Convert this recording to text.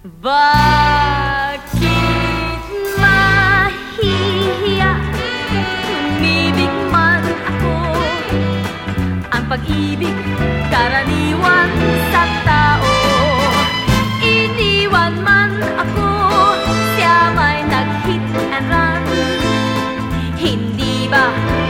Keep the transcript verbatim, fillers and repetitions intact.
Bakit mahihiya? Umibig man ako. Ang pag-ibig karaniwan sa tao. Iniwan man ako, siya may nag-hit and run. Hindi ba